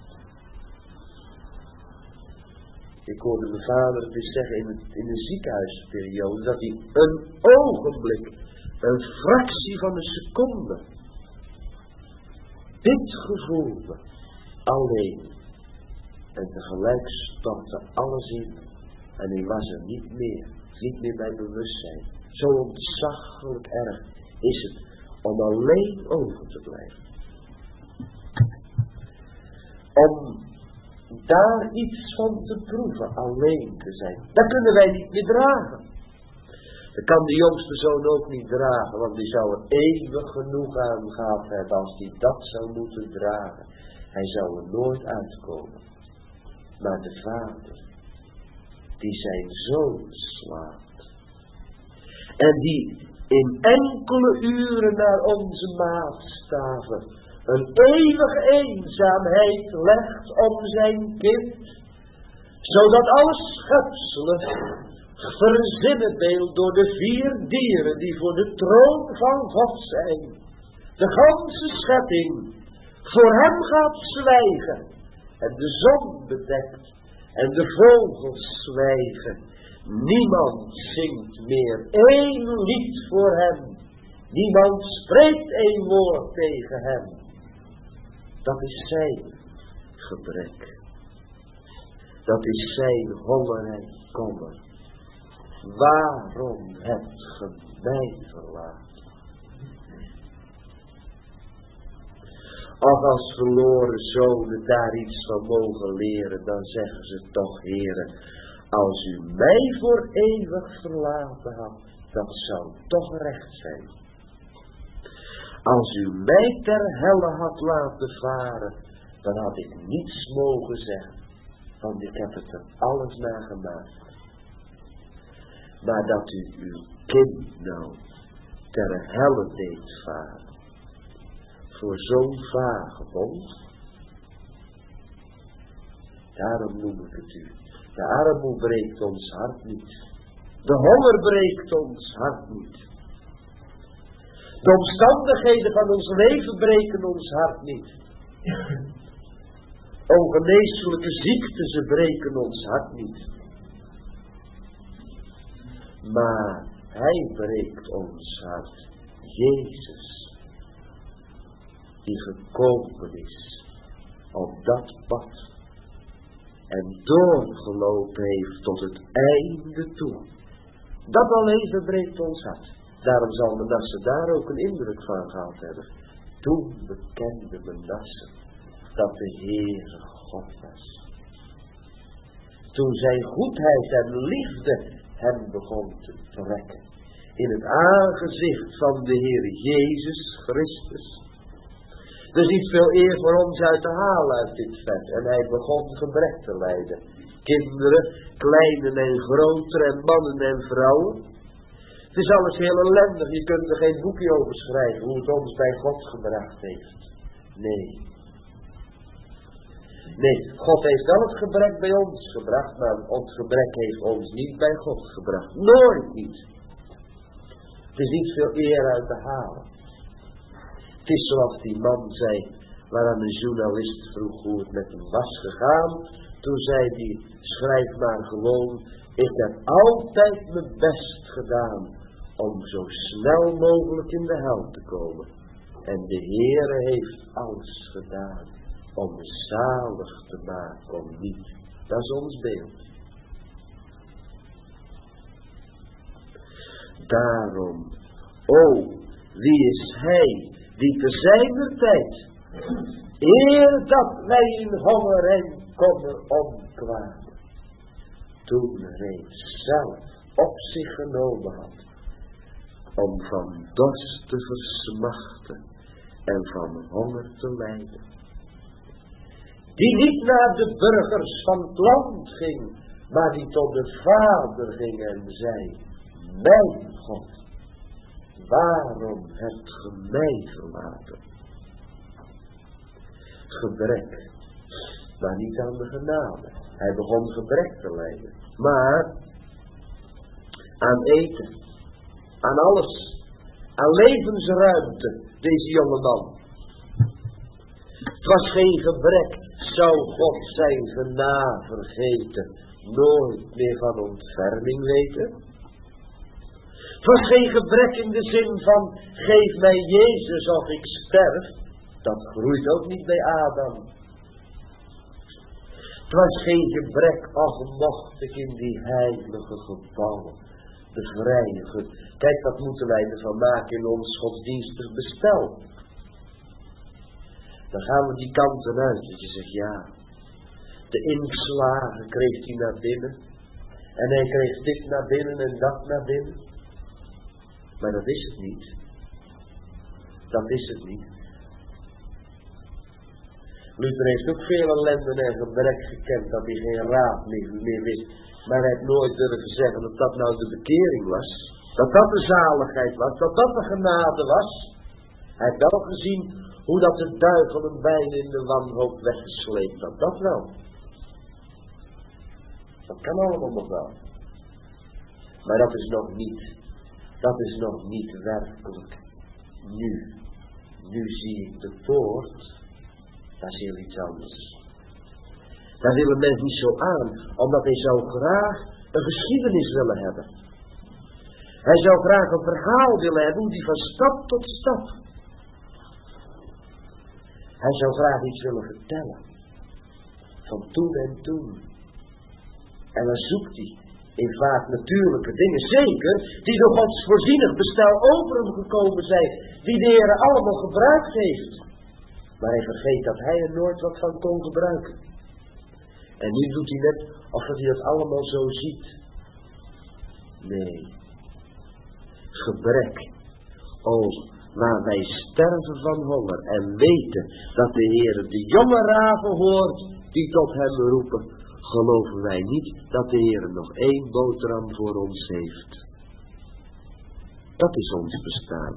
Ik hoorde mijn vader dus zeggen in de ziekenhuisperiode, dat hij een ogenblik, een fractie van een seconde, dit gevoelde, alleen. En tegelijk stortte alles in. En hij was er niet meer bij bewustzijn. Zo ontzaglijk erg is het om alleen over te blijven. Om daar iets van te proeven, alleen te zijn. Dat kunnen wij niet meer dragen. Dat kan de jongste zoon ook niet dragen, want die zou er eeuwig genoeg aan gehad hebben als hij dat zou moeten dragen. Hij zou er nooit uitkomen. Maar de vader, die zijn zoon slaapt. En die in enkele uren naar onze maatstaven een eeuwige eenzaamheid legt om zijn kind, zodat alle schepselen verzinnenbeeld door de 4 dieren die voor de troon van God zijn, de ganse schepping voor hem gaat zwijgen en de zon bedekt en de vogels zwijgen. Niemand zingt meer 1 lied voor hem. Niemand spreekt 1 woord tegen hem. Dat is zijn gebrek. Dat is zijn honger en kommer. Waarom hebt ge mij verlaten? Of als verloren zonen daar iets van mogen leren, dan zeggen ze toch, Heere, als u mij voor eeuwig verlaten had, dat zou toch recht zijn. Als u mij ter helle had laten varen, dan had ik niets mogen zeggen, want ik heb het er alles naar gemaakt. Maar dat u uw kind nou ter helle deed varen, voor zo'n vagebond, daarom noem ik het u. De armoede breekt ons hart niet. De honger breekt ons hart niet. De omstandigheden van ons leven breken ons hart niet. Ongeneeslijke ziekten, ze breken ons hart niet. Maar hij breekt ons hart. Jezus, die gekomen is op dat pad en doorgelopen heeft tot het einde toe. Dat alleen breekt ons hart. Daarom zal Manasse daar ook een indruk van gehad hebben. Toen bekende Manasse dat de Heere God was. Toen zijn goedheid en liefde hem begon te trekken. In het aangezicht van de Heer Jezus Christus. Er is niet veel eer voor ons uit te halen uit dit vers. En hij begon gebrek te lijden. Kinderen, kleine en grote en mannen en vrouwen. Het is alles heel ellendig. Je kunt er geen boekje over schrijven hoe het ons bij God gebracht heeft. Nee. Nee, God heeft wel het gebrek bij ons gebracht, maar ons gebrek heeft ons niet bij God gebracht. Nooit niet. Het is niet veel eer uit te halen. Het is zoals die man zei, waaraan een journalist vroeg hoe het met hem was gegaan. Toen zei hij, schrijf maar gewoon, ik heb altijd mijn best gedaan om zo snel mogelijk in de hel te komen. En de Heere heeft alles gedaan om me zalig te maken, om niet. Dat is ons beeld. Daarom, wie is hij die te zijner tijd, eer dat wij in honger en kommer omkwamen, toen reeds zelf op zich genomen had, om van dorst te versmachten en van honger te lijden. Die niet naar de burgers van het land ging, maar die tot de Vader ging en zei, mijn God, waarom hebt ge mij verlaten? Gebrek, maar niet aan de genade. Hij begon gebrek te lijden, maar aan eten, aan alles, aan levensruimte, deze jonge man. Het was geen gebrek, zou God zijn genade vergeten, nooit meer van ontferming weten? Het was geen gebrek in de zin van, geef mij Jezus of ik sterf. Dat groeit ook niet bij Adam. Het was geen gebrek, ach mocht ik in die heilige gebouwen, de vrije. Kijk, wat moeten wij ervan maken in ons godsdienstig bestel. Dan gaan we die kanten uit, dat je zegt, ja, de inkslagen kreeg hij naar binnen. En hij kreeg dit naar binnen en dat naar binnen. Maar dat is het niet. Dat is het niet. Luther heeft ook veel ellende en gebrek gekend, dat hij geen raad meer wist. Maar hij heeft nooit durven zeggen dat dat nou de bekering was. Dat dat de zaligheid was, dat dat de genade was. Hij heeft wel gezien hoe dat de duivel hem bijna in de wanhoop weggesleept had. Dat wel. Dat kan allemaal nog wel. Maar dat is nog niet. Dat is nog niet werkelijk nu. Nu zie ik de poort. Dat is heel iets anders. Daar willen mensen niet zo aan, omdat hij zou graag een geschiedenis willen hebben. Hij zou graag een verhaal willen hebben, hoe die van stap tot stap. Hij zou graag iets willen vertellen. Van toen en toen. En dan zoekt hij in vaak natuurlijke dingen, zeker, die door Gods voorzienig bestel over hem gekomen zijn, die de Heer allemaal gebruikt heeft. Maar hij vergeet dat hij er nooit wat van kon gebruiken. En nu doet hij net of hij dat allemaal zo ziet. Nee. Gebrek. Oh, waar wij sterven van honger en weten dat de Heer de jonge raven hoort die tot hem roepen, geloven wij niet dat de Heer nog 1 boterham voor ons heeft. Dat is ons bestaan.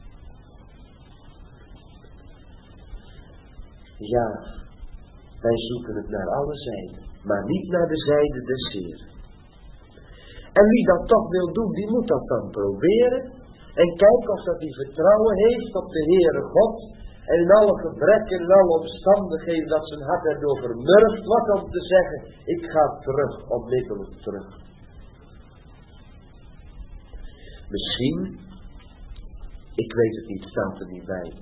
Ja, wij zoeken het naar alle zijden, maar niet naar de zijde des Heeren. En wie dat toch wil doen, die moet dat dan proberen. En kijken of dat hij vertrouwen heeft op de Heere God. En in alle gebrekken, in alle omstandigheden, dat zijn hart erdoor vermurft wordt om te zeggen, ik ga terug, onmiddellijk terug. Misschien, ik weet het niet, staat er niet bij.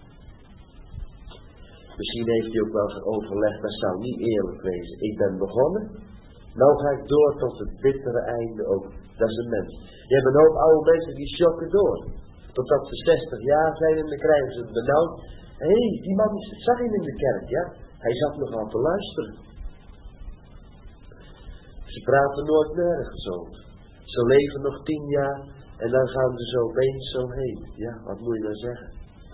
Misschien heeft hij ook wel eens overlegd, dat zou niet eerlijk wezen. Ik ben begonnen, nou ga ik door tot het bittere einde ook. Dat is een mens. Je hebt een hoop oude mensen die shocken door. Totdat ze 60 jaar zijn en dan krijgen ze het benauwd. Hé, die man zag je in de kerk, ja? Hij zat nog aan te luisteren. Ze praten nooit nergens over. Ze leven nog 10 jaar en dan gaan ze zo opeens zo heen. Ja, wat moet je nou zeggen?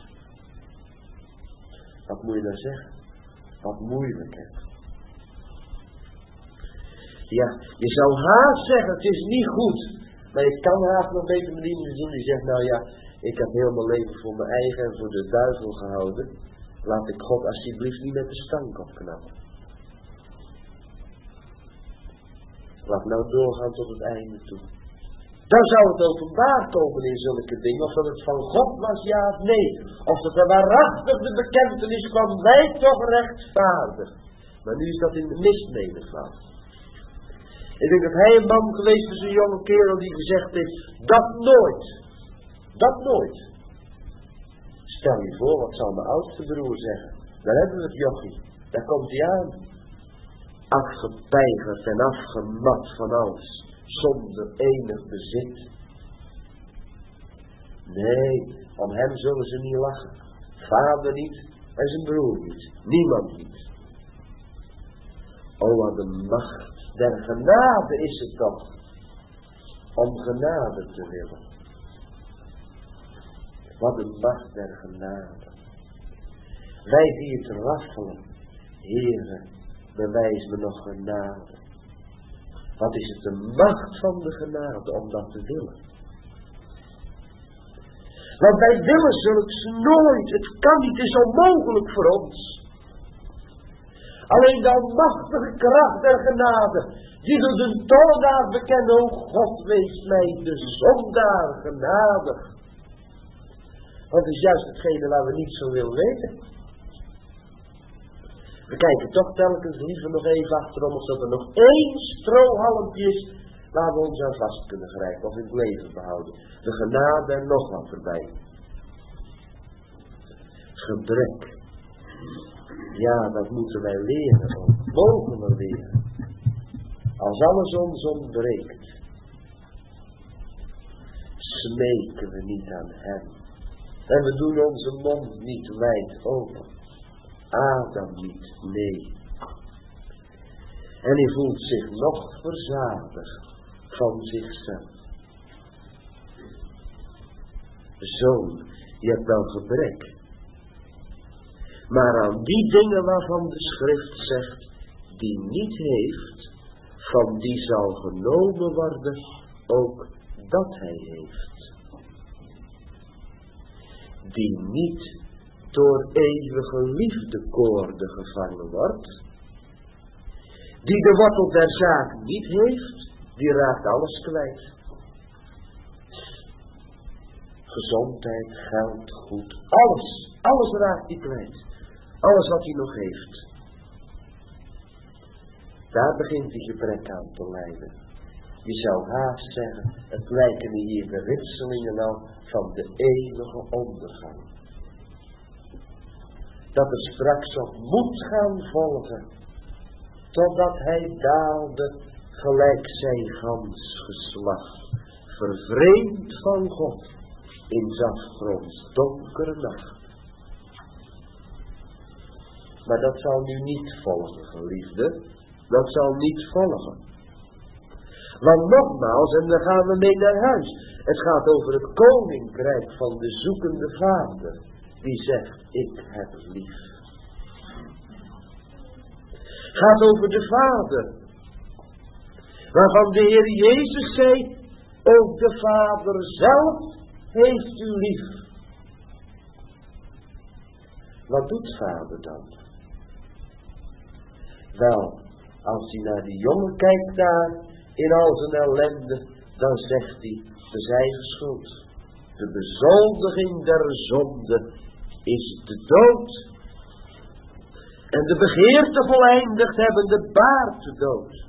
Wat moet je nou zeggen? Wat moeilijk, hè? Ja, je zou haast zeggen, het is niet goed. Maar je kan haast nog beter met iemand doen die zegt, nou ja, ik heb heel mijn leven voor mijn eigen en voor de duivel gehouden. Laat ik God alsjeblieft niet met de stank opknappen. Laat nou doorgaan tot het einde toe. Dan zou het openbaar komen in zulke dingen, of dat het van God was, ja of nee. Of dat er waarachtig de bekentenis kwam, wij toch rechtvaardig. Maar nu is dat in de mist medegegaan. Ik denk dat hij een man geweest is, een jonge kerel die gezegd heeft, dat nooit. Dat nooit. Stel je voor, wat zal mijn oudste broer zeggen? Daar hebben we het jochie. Daar komt hij aan. Afgepeigerd en afgemat van alles. Zonder enig bezit. Nee, om hem zullen ze niet lachen. Vader niet en zijn broer niet. Niemand niet. O, wat een macht der genade is het toch. Om genade te willen. Wat een macht der genade. Wij die het raffelen. Heere, bewijs me nog genade. Wat is het de macht van de genade om dat te willen. Want wij willen zulks nooit. Het kan niet, het is onmogelijk voor ons. Alleen de almachtige kracht der genade, die door de tollenaar bekende, o God, wees mij de zondaar genadig. Want het is juist hetgene waar we niet zo willen weten. We kijken toch telkens liever nog even achterom, of dat er nog 1 strohalmpje is, waar we ons aan vast kunnen grijpen, of in het leven behouden. De genade en nog wat erbij. Gebrek. Ja, dat moeten wij leren, ook. Mogen we leren. Als alles ons ontbreekt, smeken we niet aan hem. En we doen onze mond niet wijd open. Adam niet, nee. En hij voelt zich nog verzadigd van zichzelf. Zoon, je hebt wel gebrek. Maar aan die dingen waarvan de schrift zegt, die niet heeft, van die zal genomen worden, ook dat hij heeft. Die niet door eeuwige liefdekoorden gevangen wordt, die de wortel der zaak niet heeft, die raakt alles kwijt. Gezondheid, geld, goed, alles raakt hij kwijt. Alles wat hij nog heeft. Daar begint die gebrek aan te lijden. Je zou haast zeggen, het lijken hier de ritselingen al van de eeuwige ondergang. Dat er straks op moet gaan volgen, totdat hij daalde gelijk zijn gans geslacht, vervreemd van God in 's afgronds donkere nacht. Maar dat zal nu niet volgen, geliefde. Dat zal niet volgen. Want nogmaals, en daar gaan we mee naar huis. Het gaat over het koninkrijk van de zoekende vader. Die zegt, ik heb lief. Het gaat over de vader. Waarvan de Heer Jezus zei, ook de Vader zelf heeft u lief. Wat doet Vader dan? Wel, als hij naar die jongen kijkt daar, in al zijn ellende, dan zegt hij, het is eigen schuld. De bezoldiging der zonde is de dood. En de begeerte voleindigd hebben de baart de dood.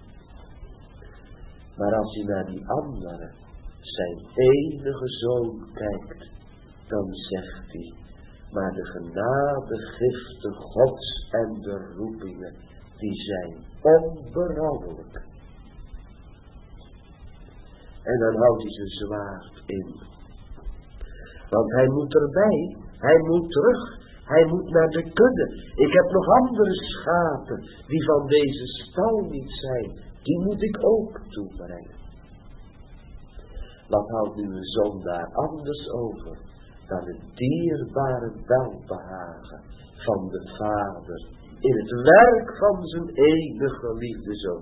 Maar als hij naar die andere, zijn enige zoon kijkt, dan zegt hij, maar de genadegiften Gods en de roepingen, die zijn onberouwelijk. En dan houdt hij zijn zwaard in. Want hij moet erbij, hij moet terug, hij moet naar de kudde. Ik heb nog andere schapen die van deze stal niet zijn. Die moet ik ook toebrengen. Wat houdt nu een zondaar anders over dan het dierbare welbehagen van de Vader in het werk van zijn enige geliefde Zoon,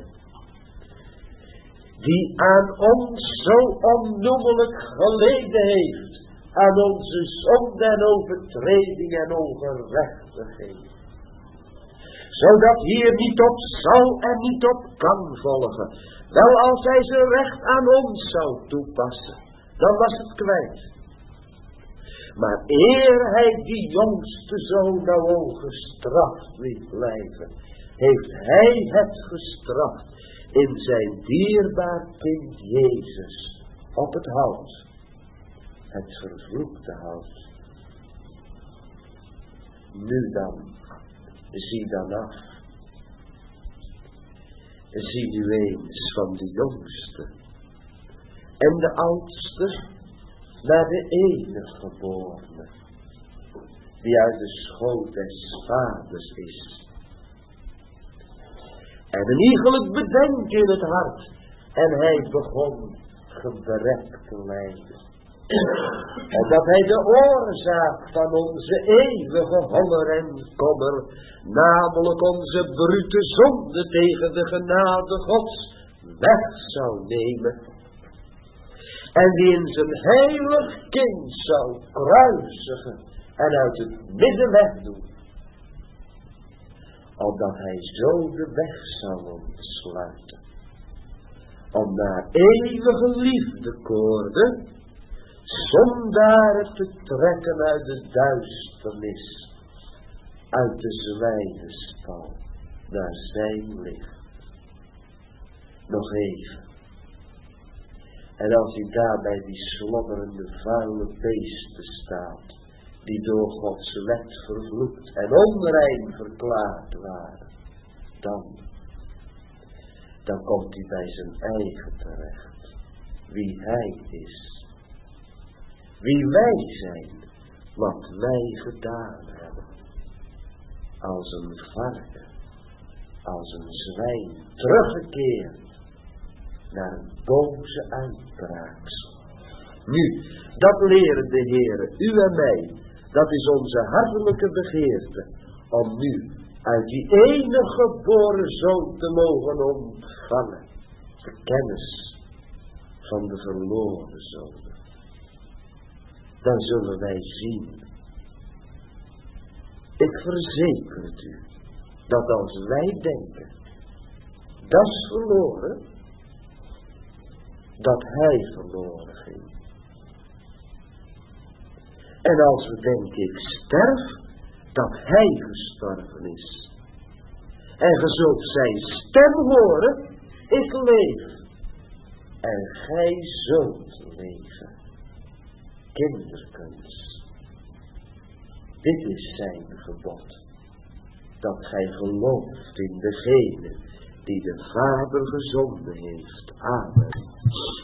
die aan ons zo onnoemelijk geleden heeft, aan onze zonde en overtreding en ongerechtigheid, zodat hier niet op zal en niet op kan volgen. Wel, als hij zijn recht aan ons zou toepassen, dan was het kwijt. Maar eer hij die jongste zoon nou ongestraft liet blijven, heeft hij het gestraft in zijn dierbaar kind Jezus op het hout, het vervloekte hout. Nu dan, zie dan af. Zie nu eens van de jongste en de oudste naar de enige geborene, die uit de schoot des vaders is. En een iegelijk bedenken in het hart, en hij begon gebrek te lijden. En dat hij de oorzaak van onze eeuwige honger en kommer, namelijk onze brute zonde tegen de genade Gods, weg zou nemen. En die in zijn heilig kind zou kruisigen en uit het midden wegdoen. Opdat hij zo de weg zou ontsluiten. Om naar eeuwige liefdekoorden zondaren te trekken uit de duisternis, uit de zwijnenstal, naar zijn licht. Nog even. En als hij daar bij die slommerende vuile beesten staat, die door Gods wet vervloekt en onrein verklaard waren, dan komt hij bij zijn eigen terecht, wie hij is. Wie wij zijn, wat wij gedaan hebben. Als een varken, als een zwijn, teruggekeerd naar een boze uitbraaksel. Nu, dat leren de Heere, u en mij, dat is onze hartelijke begeerte, om nu uit die enige geboren Zoon te mogen ontvangen, de kennis van de verloren Zoon. Dan zullen wij zien. Ik verzeker het u, dat als wij denken, dat is verloren, dat hij verloren ging. En als we denken, ik sterf, dat hij gestorven is. En ge zult zijn stem horen, ik leef. En gij zult leven. Kinderkens. Dit is zijn gebod. Dat gij gelooft in degene die de Vader gezonden heeft. Amen.